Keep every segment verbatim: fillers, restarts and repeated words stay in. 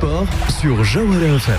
sport sur Jawahara F M.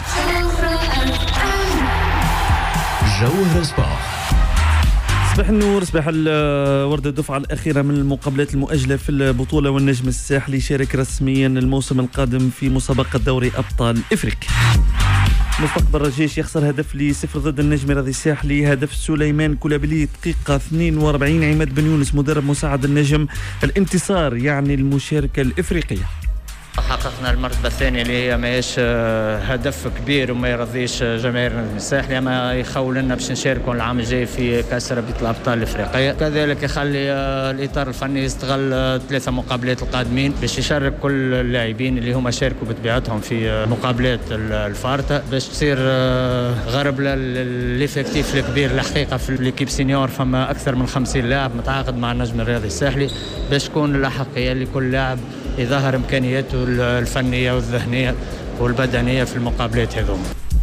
Jawahara Sport. صباح النور، صباح الورد. الدفعة الأخيرة من المقابلات المؤجلة في البطولة، والنجم الساحلي شارك رسميا الموسم القادم في مسابقة دوري أبطال إفريقيا. مستقبل رجيش يخسر هدف لصفر ضد النجم الرياضي الساحلي. هدف سليمان كولابلي دقيقة اثنين وأربعين. عماد بن يونس مدرب مساعد النجم. الانتصار يعني المشاركة الإفريقية. حققنا المرتبة الثانية اللي هي ماهيش هدف كبير وما يرضيش جماهير الساحلي، اما يخول لنا باش نشاركوا العام الجاي في كأس رابطة الأبطال الإفريقية. كذلك يخلي الإطار الفني يستغل ثلاثة مقابلات القادمين باش يشارك كل اللاعبين اللي هما شاركوا بطبيعتهم في مقابلات الفارطة، باش تصير غرب للإفكتيف الكبير. الحقيقة في الكيب سينيور فما أكثر من خمسين لاعب متعاقد مع النجم الرياضي الساحلي، باش تكون الأحقية لكل لاعب يظهر إمكانياته الفنية والذهنية والبدنية في المقابلات هذوما.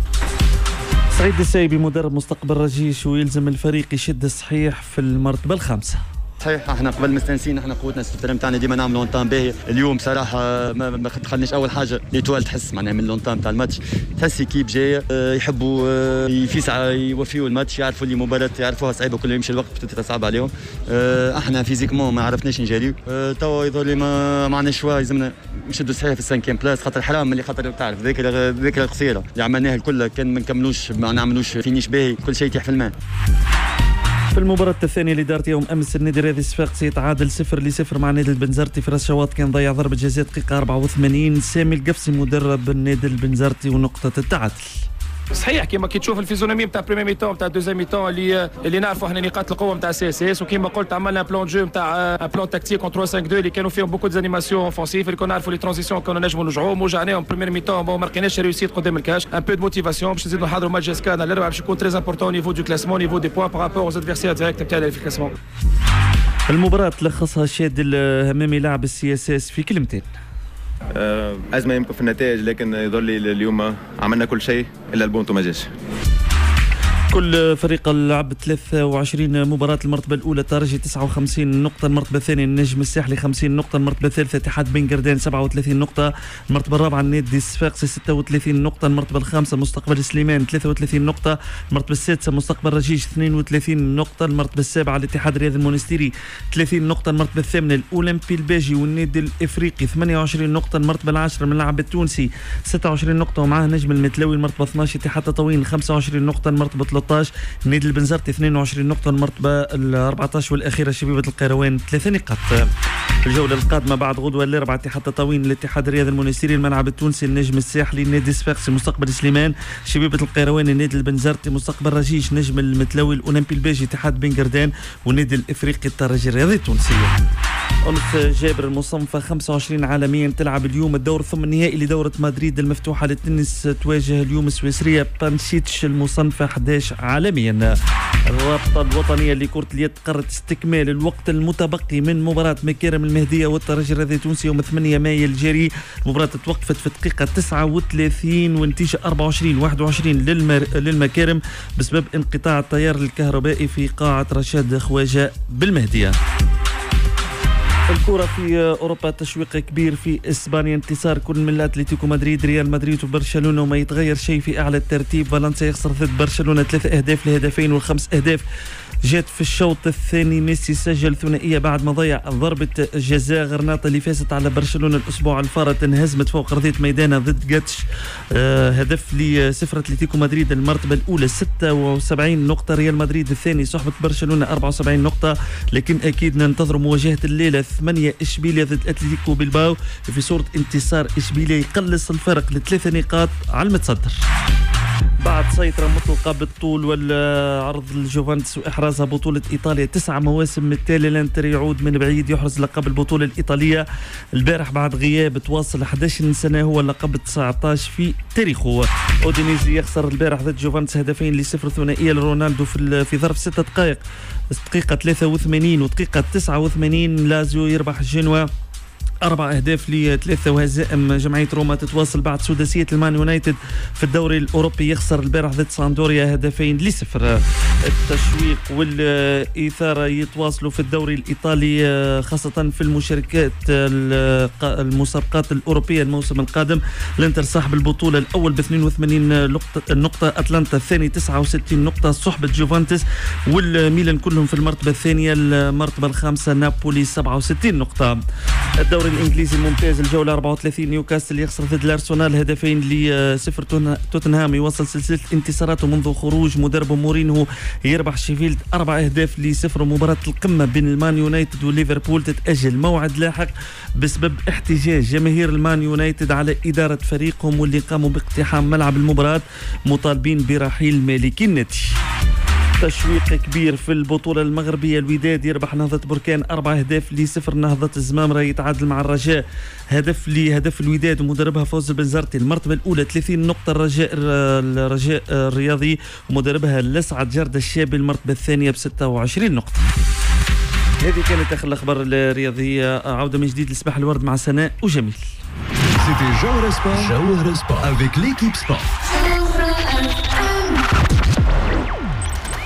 سعيد السايبي مدرب مستقبل رجيش، ويلزم الفريق يشد الصحيح في المرتبة الخامسة. صحيح، احنا قبل مستانسين، احنا قوتنا السفر نتاعنا ديما نعملوا اونتام باهي. اليوم صراحه ما, ما دخلناش اول حاجه ليتوال، تحس معناها من الاونتام تاع الماتش تحس كيب جايه يحبوا في ساعه يوفيوا الماتش، يعرفوا اللي مباراه يعرفوها صعيبه، كل يمشي الوقت بتبقى صعب عليهم. احنا فيزيكمون ما عرفناش نجاريو، توا يظهر لي ما معنا شوا، لازمنا نشدوا صحيح في السانكيام بلاس، خاطر حرام اللي خاطر تعرف ذيك ذيك القصيره اللي عملناها الكل كان ما نكملوش ما نعملوش فينيش باهي، كل شيء يتيح في الماء. في المباراة الثانية اللي دارت يوم أمس، النادي الرياضي الصفاقسي يتعادل صفر لصفر مع نادي البنزرتي في راس شواط. كان ضيع ضربة جزاء دقيقة أربعة وثمانين. سامي القفصي مدرب النادي البنزرتي ونقطة التعادل. صحيح كيما كي تشوف الفيزيونومي نتاع بريمي ميتون نتاع دوزيام ميتون اللي اللي نعرفوا احنا نقاط القوه نتاع سي اس اس، وكيما قلت عملنا بلان جو نتاع بلان تكتيك اون ثلاثة خمسة اثنين اللي كانوا فيهم بوكو ديزانيماسيون اوفونسيف، اللي كنا نعرفوا لي ترانزيسيون كنا نجموا نرجعوهم، وجعناهم بريمي ميتون بون ما لقيناش ريوسيت قدام الكاش. ان بو دو موتيفاسيون باش نزيدوا نحضروا ماتش جاسكانا الاربعاء باش يكون تري امبورتون نيفو دو كلاسمون، نيفو دي بوان بارابور اوز ادفيرسير ديريكت نتاعنا في الكلاسمون. المباراة لخصها شاد الهمامي لاعب السي اس اس في كلمتين. أزمة يمكن في النتائج، لكن يظل لي اليوم عملنا كل شيء إلا البونتو ما جاش. كل فريق لعب ثلاثة وعشرين مباراة. المرتبة الأولى الترجي تسعة وخمسين نقطة، المرتبة الثانية النجم الساحلي خمسين نقطة، المرتبة الثالثة اتحاد بن قردان سبعة وثلاثين نقطة، المرتبة الرابعة النادي الصفاقسي ستة وثلاثين نقطة، المرتبة الخامسة مستقبل سليمان ثلاثة وثلاثين نقطة، المرتبة السادسة مستقبل رجيش اثنين وثلاثين نقطة، المرتبة السابعة الاتحاد الرياضي المونستيري ثلاثين نقطة، المرتبة الثامنة الأولمبي الباجي والنادي الإفريقي ثمانية وعشرين نقطة، المرتبة العاشرة من اللاعب التونسي ستة وعشرين نقطة ومعه نجم المتلوي، المرتبة اثني عشر اتحاد تطاوين خمسة وعشرين نقطة، المرتبة ثلاثة عشر نادي البنزرتي اثنين وعشرين نقطة، المرتبة الأربعة عشر والأخيرة شبيبة القيروان ثلاثة نقاط. الجولة القادمة بعد غدوة الأربعاء اتحاد تطاوين الاتحاد الرياضي المونستيري، الملعب التونسي النجم الساحلي النادي الصفاقسي مستقبل سليمان، شبيبة القيروان النادي البنزرتي، مستقبل رجيش نجم المتلوي، الأولمبي الباجي اتحاد بن قردان، والنادي الإفريقي الترجي الرياضي التونسي. أنس جابر المصنفة خمسة وعشرين عالميا تلعب اليوم الدور ثم النهائي لدورة مدريد المفتوحة للتنس، تواجه اليوم السويسرية بانشيتش المصنفة أحد عشر عالميا. الرابطة الوطنية لكرة اليد قررت استكمال الوقت المتبقي من مباراة مكارم المهدية والترجي الرياضي التونسي يوم ثمانية مايو الجاري. المباراة توقفت في الدقيقة تسعة وثلاثين والنتيجة أربعة وعشرين واحد وعشرين للمر... للمكارم بسبب انقطاع التيار الكهربائي في قاعة رشاد خواجة بالمهدية. الكرة في أوروبا تشويق كبير في إسبانيا، انتصار كل من أتلتيكو مدريد ريال مدريد وبرشلونة وما يتغير شيء في أعلى الترتيب. فالنسيا يخسر ضد برشلونة ثلاث أهداف لهدفين، والخمس أهداف جات في الشوط الثاني. ميسي سجل ثنائية بعد ما ضيع ضربة جزاء. غرناطة اللي فازت على برشلونة الأسبوع الفارط انهزمت فوق أرضية ميدانها ضد جاتش. آه هدف لصفر أتلتيكو مدريد المرتبة الأولى ستة وسبعين نقطة، ريال مدريد الثاني صحبة برشلونة أربعة وسبعين نقطة. لكن أكيد ننتظر مواجهة الليلة ثمانية إشبيلية ضد أتلتيكو بلباو في صورة انتصار إشبيلية يقلص الفرق لثلاثة نقاط على المتصدر. بعد سيطرة مطلقة بالطول والعرض الجوفنتوس وإحرازها بطولة إيطاليا تسعة مواسم متتالية، الانتر يعود من بعيد يحرز لقب البطولة الإيطالية البارح بعد غياب تواصل أحد عشر سنة، هو اللقب تسعة عشر في تاريخه. أودينيزي يخسر البارح ضد جوفنتوس هدفين لصفر، ثنائية لرونالدو في في ظرف ستة دقائق، دقيقة ثلاثة وثمانين ودقيقة تسعة وثمانين. لازيو يربح جنوا أربع أهداف لثلاثة، وهزائم جمعية روما تتواصل بعد سداسية المان يونايتد في الدوري الأوروبي، يخسر البارح ضد ساندوريا هدفين لصفر. التشويق والإثارة يتواصلوا في الدوري الإيطالي خاصة في المشاركات المسابقات الأوروبية الموسم القادم. الانتر صاحب البطولة الأول ب اثنين وثمانين نقطة، أتلانتا الثاني تسعة وستين نقطة، صحبة جوفانتس والميلان كلهم في المرتبة الثانية. المرتبة الخامسة نابولي سبعة وستين نقطة. الدوري الانجليزي الممتاز الجوله أربعة وثلاثين، نيوكاسل يخسر ضد الارسنال هدفين لصفر. توتنهام يوصل سلسله انتصاراته منذ خروج مدربه مورينهو، يربح شيفيلد أربع أهداف لصفر. مباراه القمه بين المان يونايتد وليفربول تتاجل موعد لاحق بسبب احتجاج جماهير المان يونايتد على اداره فريقهم واللي قاموا باقتحام ملعب المباراه مطالبين برحيل مالكي النادي. تشويق كبير في البطولة المغربية، الوداد يربح نهضة بركان أربع أهداف لصفر. نهضة الزمامرة يتعادل مع الرجاء هدف لهدف الوداد ومدربها فوز البنزرتي. المرتبة الأولى ثلاثين نقطة الرجاء الرجاء الرياضي ومدربها لسعد جردة الشابي. المرتبة الثانية ب ستة وعشرين نقطة. هذه كانت آخر الأخبار الرياضية. عودة من جديد لصباح الورد مع سناء وجميل. C'était Jawahara Sport. Jawahara Sport avec l'équipe sport.